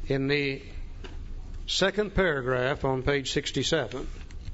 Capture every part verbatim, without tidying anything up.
In the second paragraph on page sixty-seven,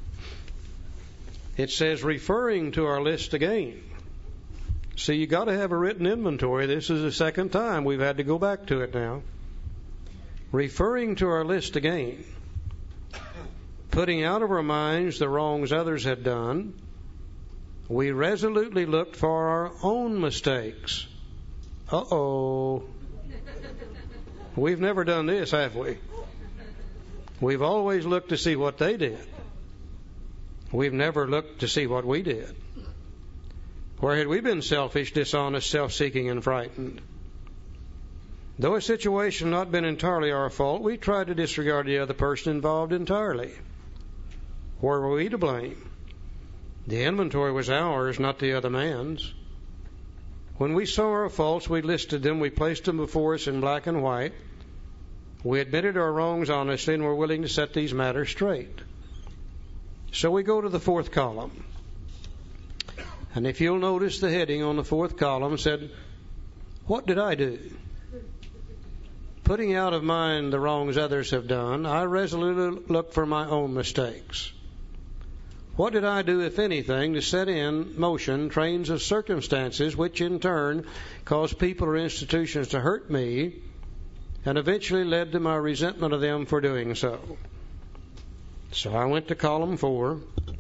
it says, referring to our list again. See, you got to have a written inventory. This is the second time we've had to go back to it now. Referring to our list again, putting out of our minds the wrongs others had done, we resolutely looked for our own mistakes. Uh-oh. We've never done this, have we? We've always looked to see what they did. We've never looked to see what we did. Where had we been selfish, dishonest, self-seeking, and frightened? Though a situation had not been entirely our fault, we tried to disregard the other person involved entirely. Where were we to blame? The inventory was ours, not the other man's. When we saw our faults, we listed them, we placed them before us in black and white. We admitted our wrongs honestly and were willing to set these matters straight. So we go to the fourth column. And if you'll notice, the heading on the fourth column said, what did I do? Putting out of mind the wrongs others have done, I resolutely look for my own mistakes. What did I do, if anything, to set in motion trains of circumstances which in turn caused people or institutions to hurt me and eventually led to my resentment of them for doing so? So I went to column four.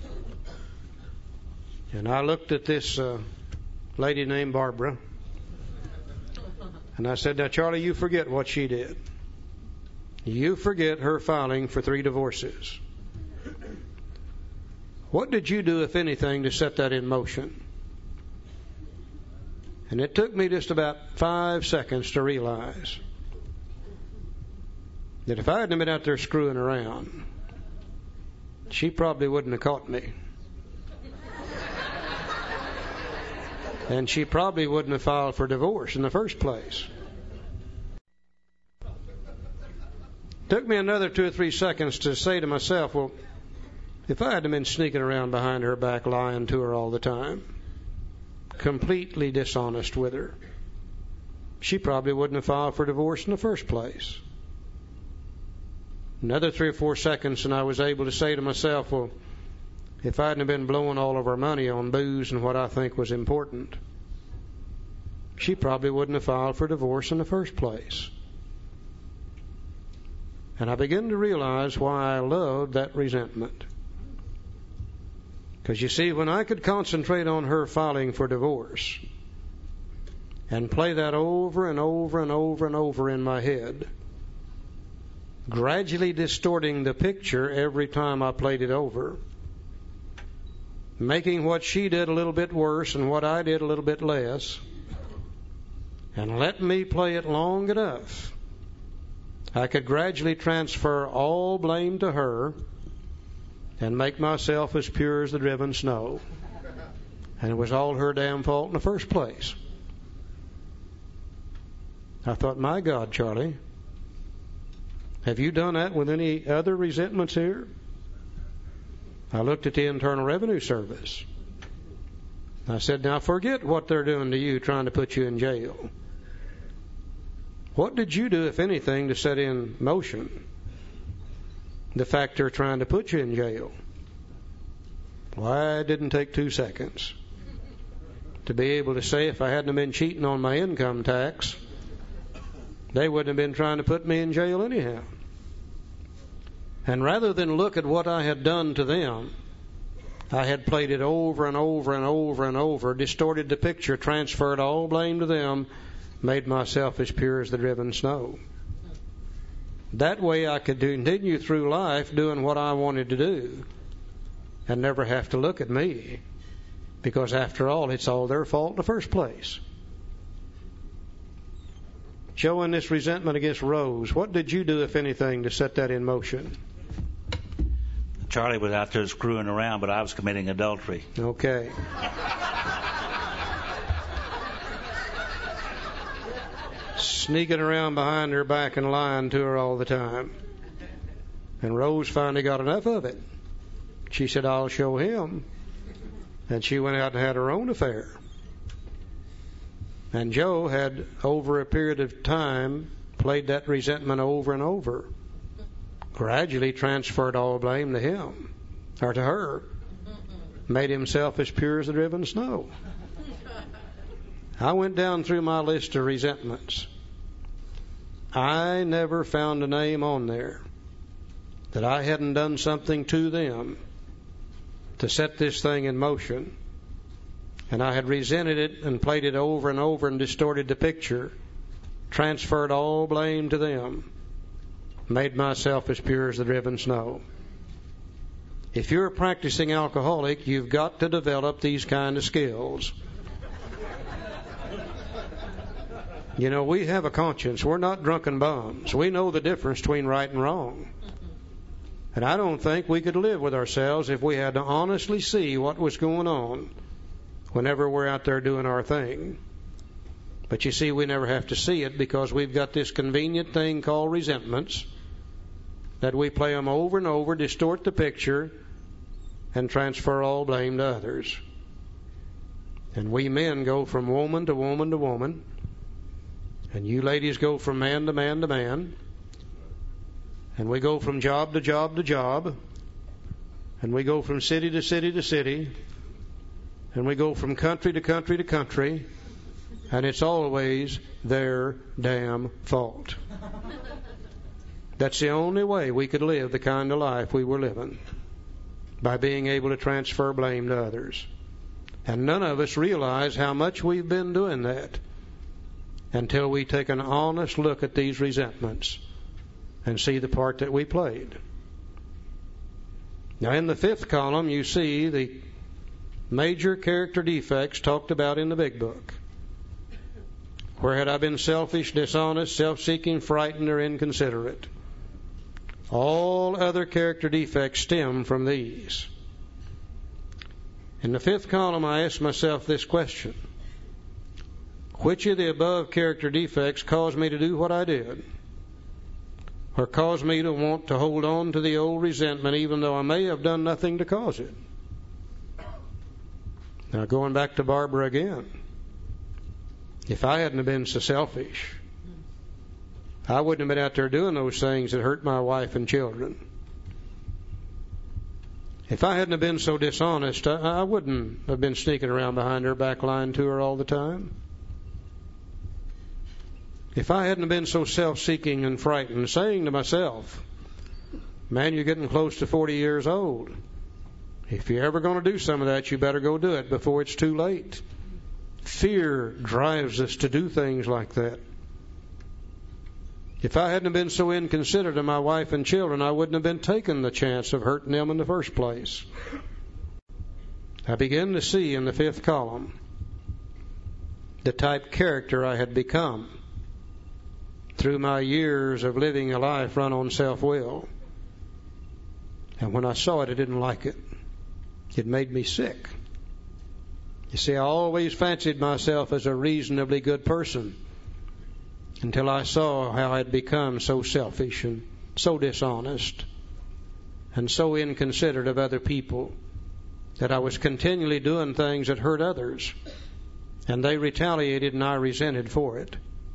And I looked at this uh, lady named Barbara. And I said, now, Charlie, you forget what she did. You forget her filing for three divorces. What did you do, if anything, to set that in motion? And it took me just about five seconds to realize that if I hadn't been out there screwing around, she probably wouldn't have caught me. And she probably wouldn't have filed for divorce in the first place. Took me another two or three seconds to say to myself, well, if I hadn't been sneaking around behind her back, lying to her all the time, completely dishonest with her, she probably wouldn't have filed for divorce in the first place. Another three or four seconds, and I was able to say to myself, well, if I hadn't been blowing all of our money on booze and what I think was important, she probably wouldn't have filed for divorce in the first place. And I began to realize why I loved that resentment. Because you see, when I could concentrate on her filing for divorce and play that over and over and over and over in my head, gradually distorting the picture every time I played it over, making what she did a little bit worse and what I did a little bit less, and let me play it long enough, I could gradually transfer all blame to her and make myself as pure as the driven snow. And it was all her damn fault in the first place. I thought, my God, Charlie, have you done that with any other resentments here? I looked at the Internal Revenue Service. I said, now forget what they're doing to you, trying to put you in jail. What did you do, if anything, to set in motion the fact they're trying to put you in jail? Why, it didn't take two seconds to be able to say, if I hadn't been cheating on my income tax, they wouldn't have been trying to put me in jail anyhow. And rather than look at what I had done to them, I had played it over and over and over and over, distorted the picture, transferred all blame to them, made myself as pure as the driven snow. That way I could continue through life doing what I wanted to do and never have to look at me, because after all, it's all their fault in the first place. Showing this resentment against Rose, what did you do, if anything, to set that in motion? Charlie was out there screwing around, but I was committing adultery. Okay. Sneaking around behind her back and lying to her all the time. And Rose finally got enough of it. She said, I'll show him. And she went out and had her own affair. And Joe had, over a period of time, played that resentment over and over, gradually transferred all blame to him, or to her, made himself as pure as the driven snow. I went down through my list of resentments. I never found a name on there that I hadn't done something to them to set this thing in motion. And I had resented it and played it over and over and distorted the picture, transferred all blame to them, made myself as pure as the driven snow. If you're a practicing alcoholic, you've got to develop these kind of skills. You know, we have a conscience. We're not drunken bums. We know the difference between right and wrong. And I don't think we could live with ourselves if we had to honestly see what was going on whenever we're out there doing our thing. But you see, we never have to see it because we've got this convenient thing called resentments that we play them over and over, distort the picture, and transfer all blame to others. And we men go from woman to woman to woman, and you ladies go from man to man to man, and we go from job to job to job, and we go from city to city to city, and we go from country to country to country, and it's always their damn fault. That's the only way we could live the kind of life we were living, by being able to transfer blame to others. And none of us realize how much we've been doing that until we take an honest look at these resentments and see the part that we played. Now, in the fifth column, you see the major character defects talked about in the big book. Where had I been selfish, dishonest, self-seeking, frightened, or inconsiderate? All other character defects stem from these. In the fifth column, I asked myself this question: which of the above character defects caused me to do what I did? Or caused me to want to hold on to the old resentment even though I may have done nothing to cause it? Now, going back to Barbara again, if I hadn't been so selfish, I wouldn't have been out there doing those things that hurt my wife and children. If I hadn't been so dishonest, I, I wouldn't have been sneaking around behind her back lying to her all the time. If I hadn't been so self-seeking and frightened, saying to myself, man, you're getting close to forty years old. If you're ever going to do some of that, you better go do it before it's too late. Fear drives us to do things like that. If I hadn't been so inconsiderate of my wife and children, I wouldn't have been taking the chance of hurting them in the first place. I begin to see in the fifth column the type character I had become through my years of living a life run on self-will. And when I saw it, I didn't like it. It made me sick. You see, I always fancied myself as a reasonably good person until I saw how I'd become so selfish and so dishonest and so inconsiderate of other people that I was continually doing things that hurt others, and they retaliated and I resented for it.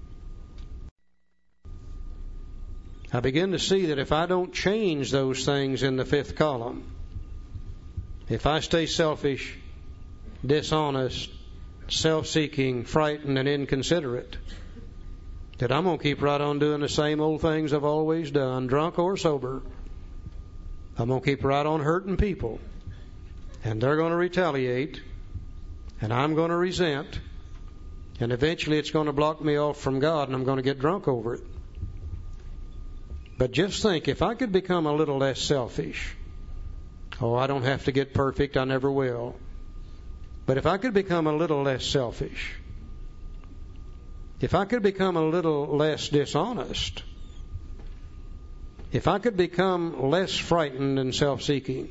I begin to see that if I don't change those things in the fifth column, if I stay selfish, dishonest, self-seeking, frightened, and inconsiderate, that I'm going to keep right on doing the same old things I've always done, drunk or sober. I'm going to keep right on hurting people, and they're going to retaliate, and I'm going to resent, and eventually it's going to block me off from God, and I'm going to get drunk over it. But just think, if I could become a little less selfish, oh, I don't have to get perfect, I never will. But if I could become a little less selfish, if I could become a little less dishonest, if I could become less frightened and self-seeking,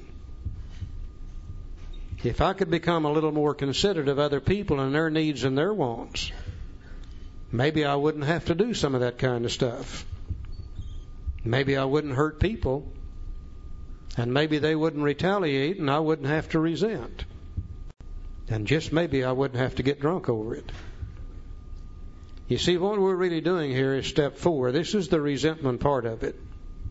if I could become a little more considerate of other people and their needs and their wants, maybe I wouldn't have to do some of that kind of stuff. Maybe I wouldn't hurt people, and maybe they wouldn't retaliate, and I wouldn't have to resent. And just maybe I wouldn't have to get drunk over it. You see, what we're really doing here is step four. This is the resentment part of it.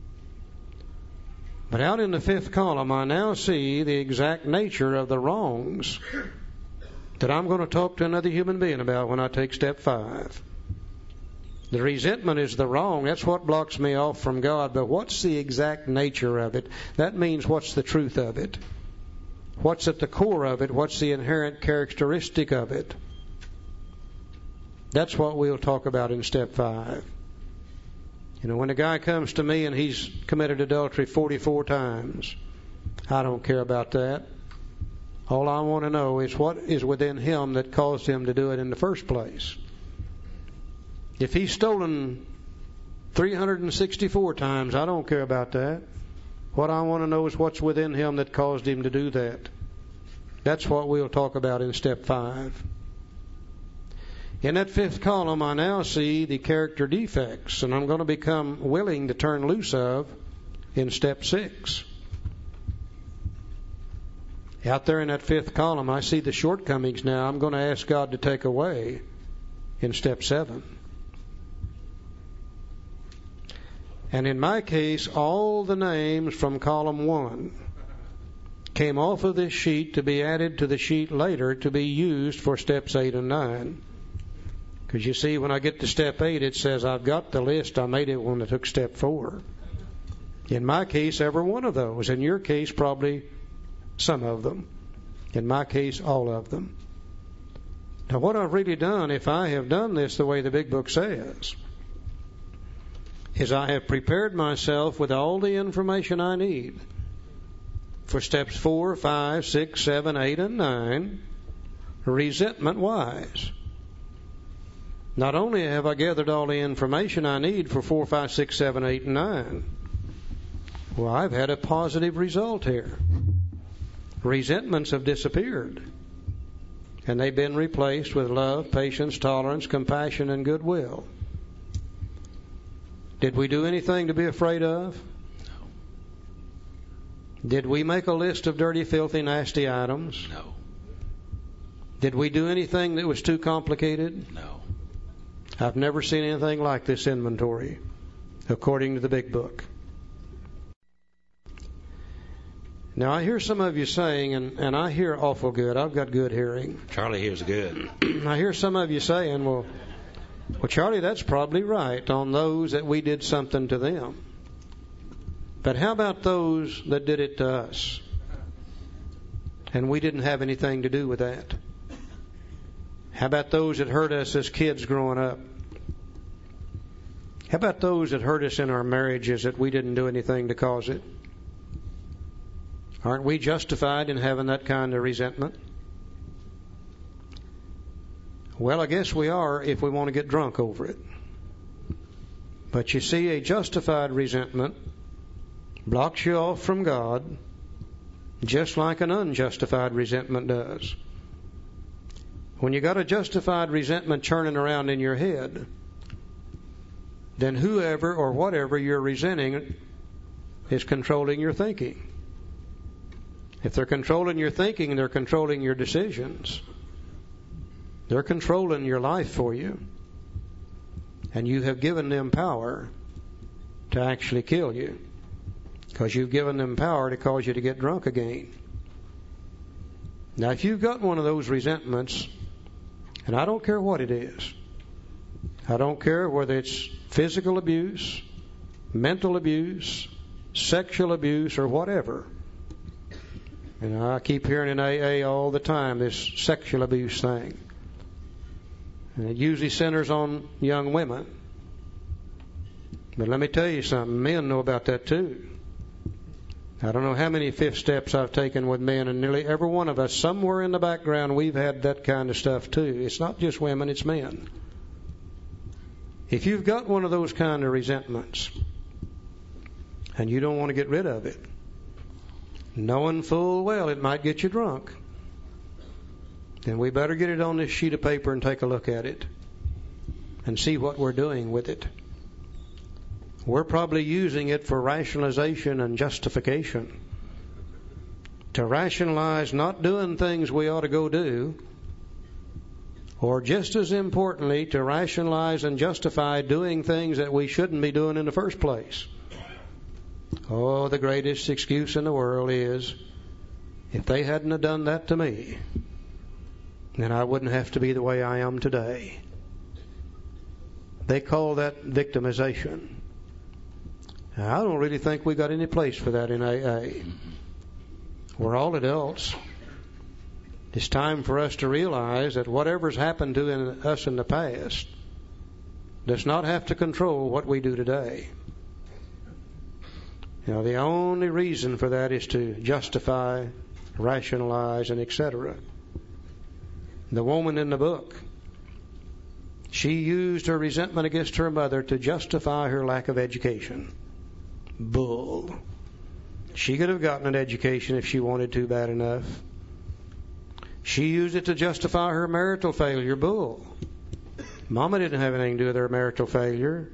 But out in the fifth column, I now see the exact nature of the wrongs that I'm going to talk to another human being about when I take step five. The resentment is the wrong. That's what blocks me off from God. But what's the exact nature of it? That means what's the truth of it? What's at the core of it? What's the inherent characteristic of it? That's what we'll talk about in step five. You know, when a guy comes to me and he's committed adultery forty-four times, I don't care about that. All I want to know is what is within him that caused him to do it in the first place. If he's stolen three hundred sixty-four times, I don't care about that. What I want to know is what's within him that caused him to do that. That's what we'll talk about in step five. In that fifth column, I now see the character defects, and I'm going to become willing to turn loose of in step six. Out there in that fifth column, I see the shortcomings now. I'm going to ask God to take away in step seven. And in my case, all the names from column one came off of this sheet to be added to the sheet later to be used for steps eight and nine. Because you see, when I get to step eight, it says I've got the list. I made it when I took step four. In my case, every one of those. In your case, probably some of them. In my case, all of them. Now, what I've really done, if I have done this the way the Big Book says, is I have prepared myself with all the information I need for steps four, five, six, seven, eight, and nine, resentment-wise. Not only have I gathered all the information I need for four, five, six, seven, eight, and nine, well, I've had a positive result here. Resentments have disappeared, and they've been replaced with love, patience, tolerance, compassion, and goodwill. Did we do anything to be afraid of? No. Did we make a list of dirty, filthy, nasty items? No. Did we do anything that was too complicated? No. I've never seen anything like this inventory, according to the Big Book. Now, I hear some of you saying, and, and I hear awful good. I've got good hearing. Charlie hears good. I hear some of you saying, well, well, Charlie, that's probably right on those that we did something to them. But how about those that did it to us? And we didn't have anything to do with that. How about those that hurt us as kids growing up? How about those that hurt us in our marriages that we didn't do anything to cause it? Aren't we justified in having that kind of resentment? Well, I guess we are if we want to get drunk over it. But you see, a justified resentment blocks you off from God just like an unjustified resentment does. When you got a justified resentment churning around in your head, then whoever or whatever you're resenting is controlling your thinking. If they're controlling your thinking, they're controlling your decisions. They're controlling your life for you. And you have given them power to actually kill you, because you've given them power to cause you to get drunk again. Now, if you've got one of those resentments, and I don't care what it is, I don't care whether it's physical abuse, mental abuse, sexual abuse, or whatever. And I keep hearing in A A all the time this sexual abuse thing. And it usually centers on young women. But let me tell you something, men know about that too. I don't know how many fifth steps I've taken with men, and nearly every one of us, somewhere in the background, we've had that kind of stuff too. It's not just women, it's men. If you've got one of those kind of resentments, and you don't want to get rid of it, knowing full well it might get you drunk, then we better get it on this sheet of paper and take a look at it and see what we're doing with it. We're probably using it for rationalization and justification. To rationalize not doing things we ought to go do, or just as importantly, to rationalize and justify doing things that we shouldn't be doing in the first place. Oh, the greatest excuse in the world is, if they hadn't have done that to me, then I wouldn't have to be the way I am today. They call that victimization. Now, I don't really think we got any place for that in A A. We're all adults. It's time for us to realize that whatever's happened to in us in the past does not have to control what we do today. You know, the only reason for that is to justify, rationalize, and et cetera. The woman in the book, she used her resentment against her mother to justify her lack of education. Bull. She could have gotten an education if she wanted to bad enough. She used it to justify her marital failure. Bull. Mama didn't have anything to do with her marital failure.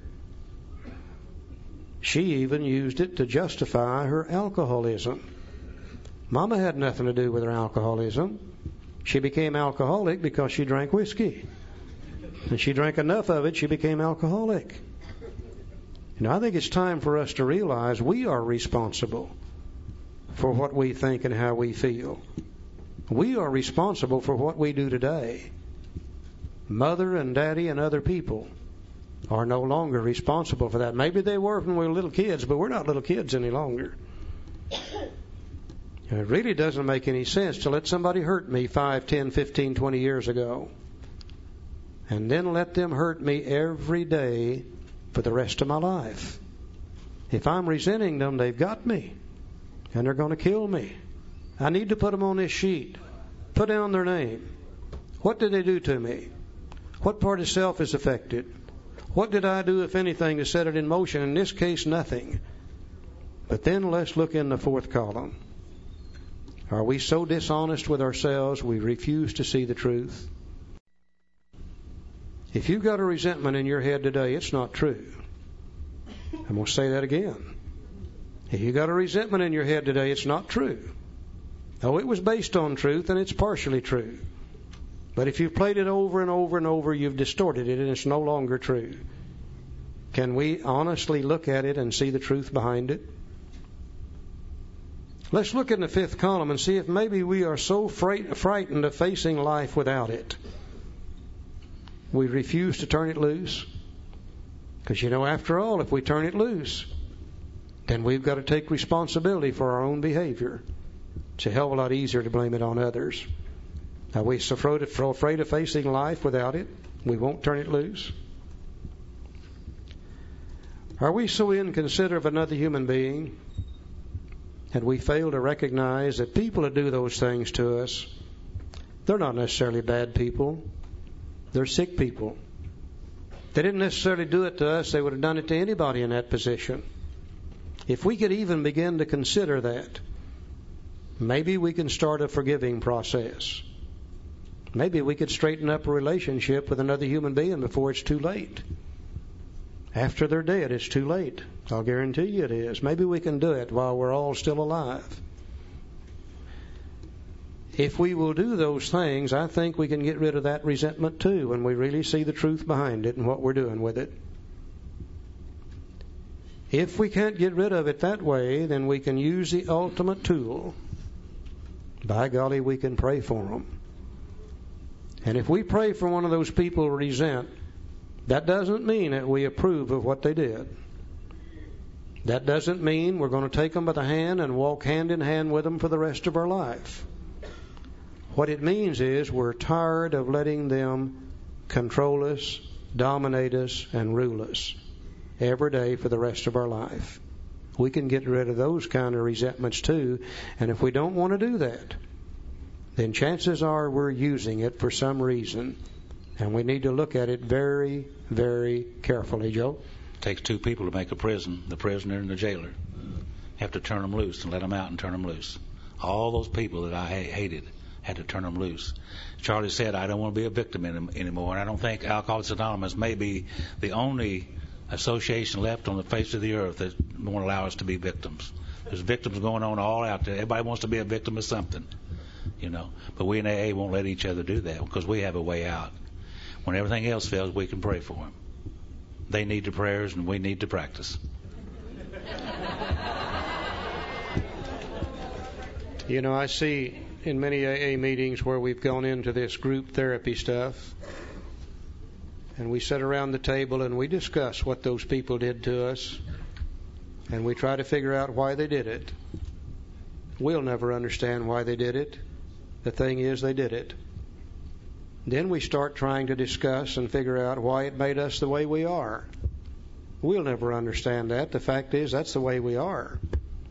She even used it to justify her alcoholism. Mama had nothing to do with her alcoholism. She became alcoholic because she drank whiskey. And she drank enough of it, she became alcoholic. You know, I think it's time for us to realize we are responsible for what we think and how we feel. We are responsible for what we do today. Mother and daddy and other people are no longer responsible for that. Maybe they were when we were little kids, but we're not little kids any longer. It really doesn't make any sense to let somebody hurt me five, ten, fifteen, twenty years ago and then let them hurt me every day for the rest of my life. If I'm resenting them, they've got me, and they're going to kill me. I need to put them on this sheet. Put down their name. What did they do to me? What part of self is affected? What did I do, if anything, to set it in motion? In this case, nothing. But then let's look in the fourth column. Are we so dishonest with ourselves we refuse to see the truth? If you've got a resentment in your head today, it's not true. I'm going to say that again. If you've got a resentment in your head today, it's not true. Oh, it was based on truth, and it's partially true. But if you've played it over and over and over, you've distorted it, and it's no longer true. Can we honestly look at it and see the truth behind it? Let's look in the fifth column and see if maybe we are so fright- frightened of facing life without it, we refuse to turn it loose. Because, you know, after all, if we turn it loose, then we've got to take responsibility for our own behavior. It's a hell of a lot easier to blame it on others. Are we so afraid of facing life without it, we won't turn it loose? Are we so inconsiderate of another human being that we fail to recognize that people that do those things to us, they're not necessarily bad people. They're sick people. They didn't necessarily do it to us. They would have done it to anybody in that position. If we could even begin to consider that, maybe we can start a forgiving process. Maybe we could straighten up a relationship with another human being before it's too late. After they're dead, it's too late. I'll guarantee you it is. Maybe we can do it while we're all still alive. If we will do those things, I think we can get rid of that resentment too when we really see the truth behind it and what we're doing with it. If we can't get rid of it that way, then we can use the ultimate tool. By golly, we can pray for them. And if we pray for one of those people who resent, that doesn't mean that we approve of what they did. That doesn't mean we're going to take them by the hand and walk hand in hand with them for the rest of our life. What it means is we're tired of letting them control us, dominate us, and rule us every day for the rest of our life. We can get rid of those kind of resentments too. And if we don't want to do that, then chances are we're using it for some reason. And we need to look at it very, very carefully, Joe. It takes two people to make a prison, the prisoner and the jailer. You have to turn them loose and let them out and turn them loose. All those people that I hated had to turn them loose. Charlie said, I don't want to be a victim anymore. And I don't think Alcoholics Anonymous may be the only association left on the face of the earth that won't allow us to be victims. There's victims going on all out there. Everybody wants to be a victim of something, you know. But we in A A won't let each other do that because we have a way out. When everything else fails, we can pray for them. They need the prayers, and we need to practice. You know, I see in many A A meetings where we've gone into this group therapy stuff, and we sit around the table and we discuss what those people did to us, and we try to figure out why they did it. We'll never understand why they did it. The thing is, they did it. Then we start trying to discuss and figure out why it made us the way we are. We'll never understand that. The fact is, that's the way we are.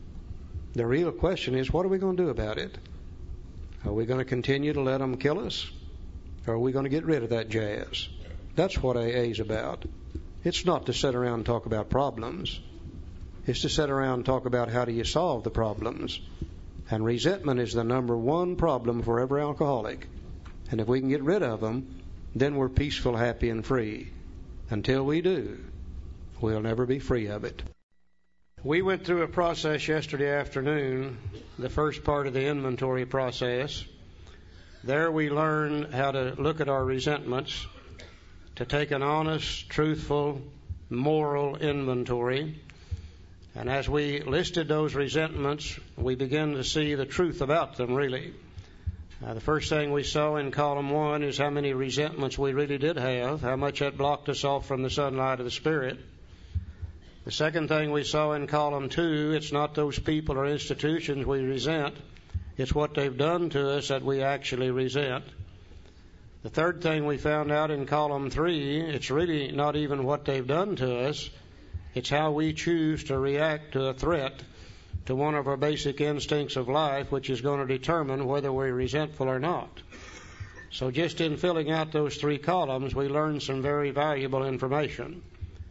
The real question is, what are we going to do about it? Are we going to continue to let them kill us? Or are we going to get rid of that jazz? That's what A A is about. It's not to sit around and talk about problems. It's to sit around and talk about how do you solve the problems. And resentment is the number one problem for every alcoholic. And if we can get rid of them, then we're peaceful, happy, and free. Until we do, we'll never be free of it. We went through a process yesterday afternoon, the first part of the inventory process. There we learned how to look at our resentments, to take an honest, truthful, moral inventory. And as we listed those resentments, we began to see the truth about them, really. Uh, the first thing we saw in column one is how many resentments we really did have, how much that blocked us off from the sunlight of the Spirit. The second thing we saw in column two, it's not those people or institutions we resent, it's what they've done to us that we actually resent. The third thing we found out in column three, it's really not even what they've done to us, it's how we choose to react to a threat to one of our basic instincts of life, which is going to determine whether we're resentful or not. So just in filling out those three columns, we learned some very valuable information.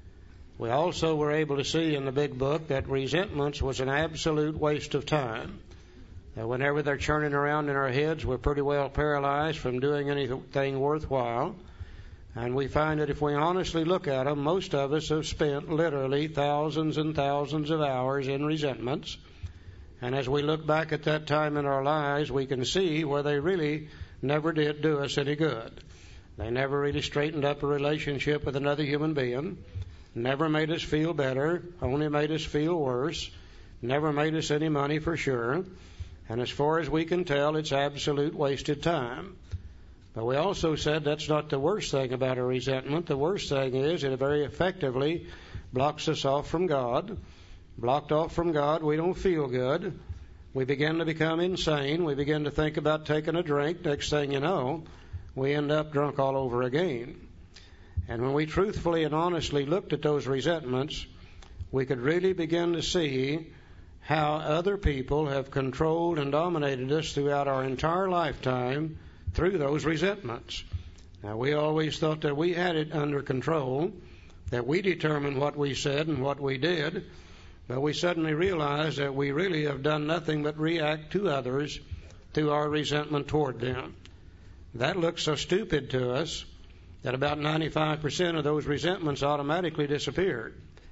We also were able to see in the big book that resentments was an absolute waste of time. That whenever they're churning around in our heads, we're pretty well paralyzed from doing anything worthwhile. And we find that if we honestly look at them, most of us have spent literally thousands and thousands of hours in resentments. And as we look back at that time in our lives, we can see where they really never did do us any good. They never really straightened up a relationship with another human being, never made us feel better, only made us feel worse, never made us any money for sure. And as far as we can tell, it's absolute wasted time. But we also said that's not the worst thing about a resentment. The worst thing is it very effectively blocks us off from God. Blocked off from God, we don't feel good. We begin to become insane. We begin to think about taking a drink. Next thing you know, we end up drunk all over again. And when we truthfully and honestly looked at those resentments, we could really begin to see how other people have controlled and dominated us throughout our entire lifetime through those resentments. Now, we always thought that we had it under control, that we determined what we said and what we did, but we suddenly realized that we really have done nothing but react to others through our resentment toward them. That looks so stupid to us that about ninety-five percent of those resentments automatically disappeared.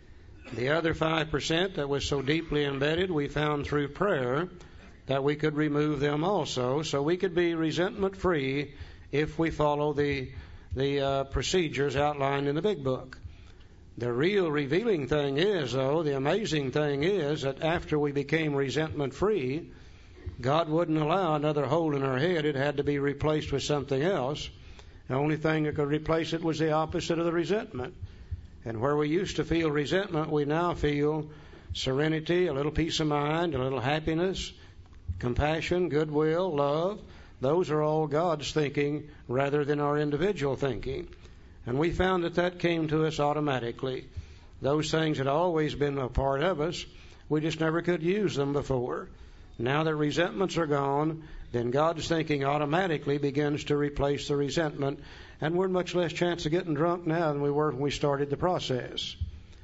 The other five percent that was so deeply embedded, we found through prayer that we could remove them also, so we could be resentment-free if we follow the, the uh, procedures outlined in the big book. The real revealing thing is, though, the amazing thing is that after we became resentment-free, God wouldn't allow another hole in our head. It had to be replaced with something else. The only thing that could replace it was the opposite of the resentment. And where we used to feel resentment, we now feel serenity, a little peace of mind, a little happiness, compassion, goodwill, love. Those are all God's thinking rather than our individual thinking. And we found that that came to us automatically. Those things had always been a part of us. We just never could use them before. Now that resentments are gone, then God's thinking automatically begins to replace the resentment. And we're in much less chance of getting drunk now than we were when we started the process.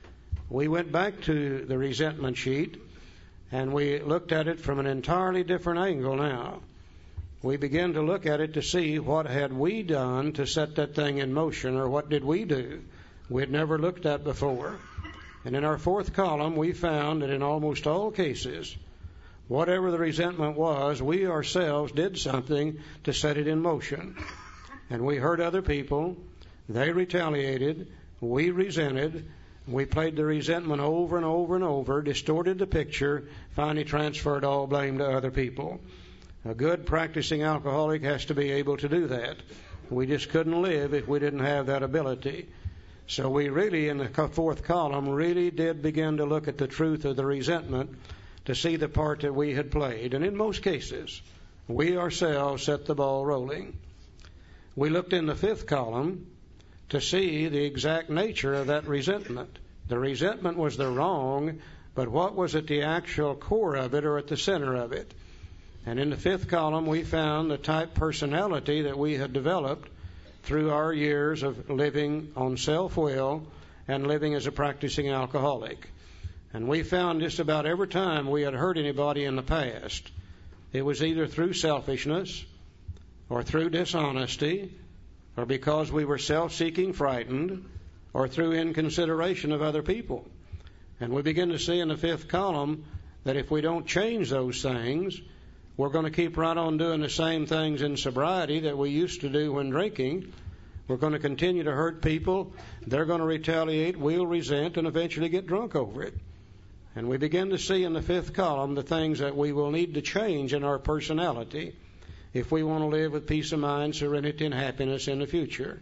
We went back to the resentment sheet, and we looked at it from an entirely different angle now. We began to look at it to see what had we done to set that thing in motion, or what did we do we had never looked at before. And in our fourth column, we found that in almost all cases, whatever the resentment was, we ourselves did something to set it in motion. And we hurt other people, They retaliated. We resented. We played the resentment over and over and over, distorted the picture, finally transferred all blame to other people. A good practicing alcoholic has to be able to do that. We just couldn't live if we didn't have that ability. So we really, in the fourth column, really did begin to look at the truth of the resentment to see the part that we had played. And in most cases, we ourselves set the ball rolling. We looked in the fifth column to see the exact nature of that resentment. The resentment was the wrong, but what was at the actual core of it or at the center of it? And in the fifth column, we found the type personality that we had developed through our years of living on self-will and living as a practicing alcoholic. And we found just about every time we had hurt anybody in the past, it was either through selfishness or through dishonesty or because we were self-seeking, frightened, or through inconsideration of other people. And we begin to see in the fifth column that if we don't change those things, we're going to keep right on doing the same things in sobriety that we used to do when drinking. We're going to continue to hurt people. They're going to retaliate. We'll resent and eventually get drunk over it. And we begin to see in the fifth column the things that we will need to change in our personality if we want to live with peace of mind, serenity, and happiness in the future.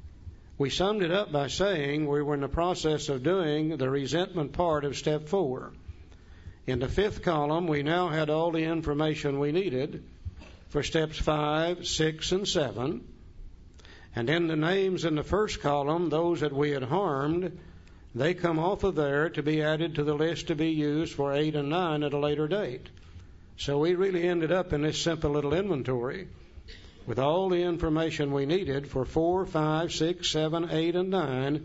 We summed it up by saying we were in the process of doing the resentment part of step four. In the fifth column, we now had all the information we needed for steps five, six, and seven. And in the names in the first column, those that we had harmed, they come off of there to be added to the list to be used for eight and nine at a later date. So we really ended up in this simple little inventory with all the information we needed for four, five, six, seven, eight, and nine,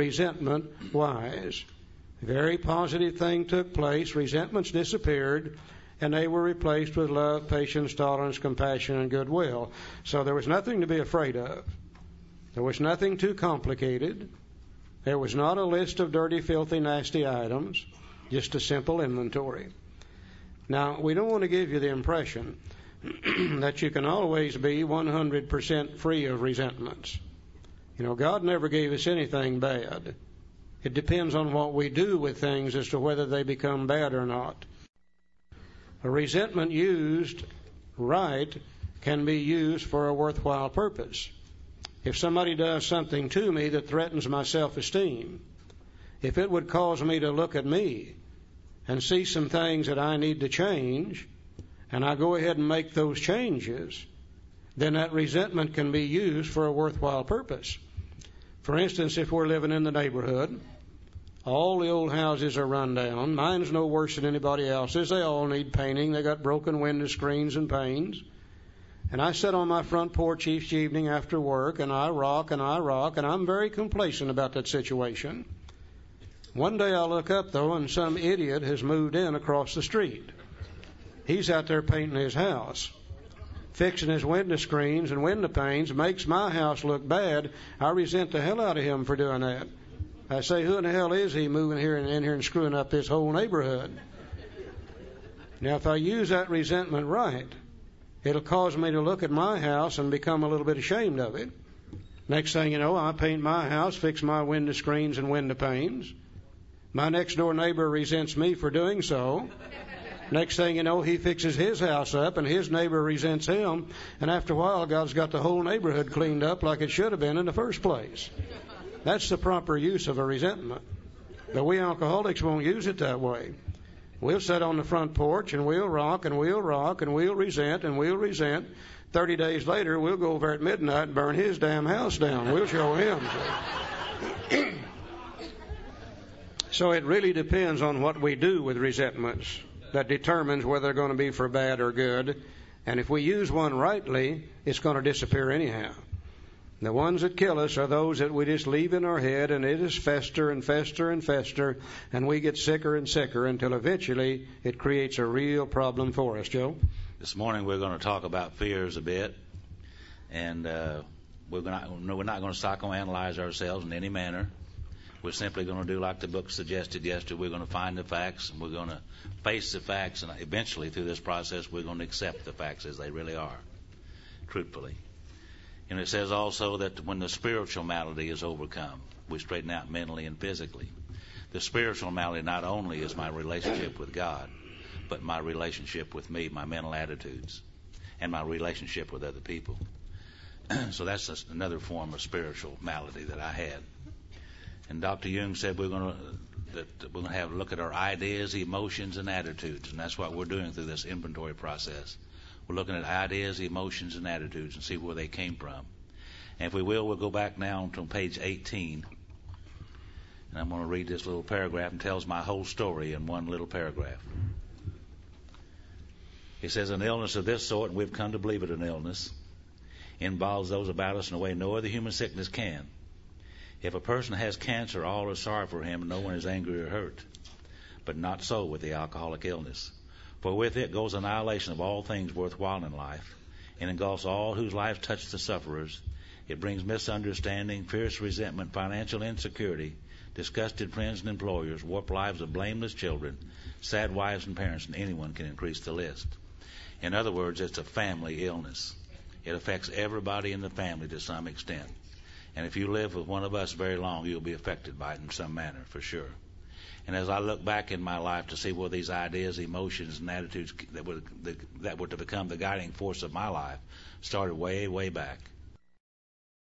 resentment-wise. Very positive thing took place. Resentments disappeared, and they were replaced with love, patience, tolerance, compassion, and goodwill. So there was nothing to be afraid of. There was nothing too complicated. There was not a list of dirty, filthy, nasty items, just a simple inventory. Now, we don't want to give you the impression that you can always be one hundred percent free of resentments. You know, God never gave us anything bad. It depends on what we do with things as to whether they become bad or not. A resentment used right can be used for a worthwhile purpose. If somebody does something to me that threatens my self-esteem, if it would cause me to look at me and see some things that I need to change, and I go ahead and make those changes, then that resentment can be used for a worthwhile purpose. For instance, if we're living in the neighborhood, all the old houses are run down. Mine's no worse than anybody else's. They all need painting. They got broken window screens and panes. And I sit on my front porch each evening after work, and I rock and I rock, and I'm very complacent about that situation. One day I look up, though, and some idiot has moved in across the street. He's out there painting his house, fixing his window screens and window panes, makes my house look bad. I resent the hell out of him for doing that. I say, who in the hell is he moving here and in here and screwing up this whole neighborhood? Now, if I use that resentment right, it'll cause me to look at my house and become a little bit ashamed of it. Next thing you know, I paint my house, fix my window screens and window panes. My next door neighbor resents me for doing so. Next thing you know, he fixes his house up, and his neighbor resents him. And after a while, God's got the whole neighborhood cleaned up like it should have been in the first place. That's the proper use of a resentment. But we alcoholics won't use it that way. We'll sit on the front porch, and we'll rock, and we'll rock, and we'll resent, and we'll resent. Thirty days later, we'll go over at midnight and burn his damn house down. We'll show him. So it really depends on what we do with resentments that determines whether they're going to be for bad or good. And if we use one rightly, it's going to disappear anyhow. The ones that kill us are those that we just leave in our head, and it just fester and fester and fester, and we get sicker and sicker until eventually it creates a real problem for us. Joe? This morning we're going to talk about fears a bit, and uh, we're, gonna, we're not going to psychoanalyze ourselves in any manner. We're simply going to do like the book suggested yesterday. We're going to find the facts, and we're going to face the facts, and eventually through this process we're going to accept the facts as they really are, truthfully. And it says also that when the spiritual malady is overcome, we straighten out mentally and physically. The spiritual malady not only is my relationship with God, but my relationship with me, my mental attitudes, and my relationship with other people. So that's another form of spiritual malady that I had. And Doctor Jung said we're going to that we're going to have a look at our ideas, emotions, and attitudes, and that's what we're doing through this inventory process. We're looking at ideas, emotions, and attitudes and see where they came from. And if we will, we'll go back now to page eighteen. And I'm going to read this little paragraph and tells my whole story in one little paragraph. It says, an illness of this sort, and we've come to believe it an illness, involves those about us in a way no other human sickness can. If a person has cancer, all are sorry for him, and no one is angry or hurt. But not so with the alcoholic illness. For with it goes annihilation of all things worthwhile in life, and engulfs all whose lives touch the sufferers. It brings misunderstanding, fierce resentment, financial insecurity, disgusted friends and employers, warped lives of blameless children, sad wives and parents, and anyone can increase the list. In other words, it's a family illness. It affects everybody in the family to some extent. And if you live with one of us very long, you'll be affected by it in some manner, for sure. And as I look back in my life to see where these ideas, emotions, and attitudes that were, that were to become the guiding force of my life started way, way back.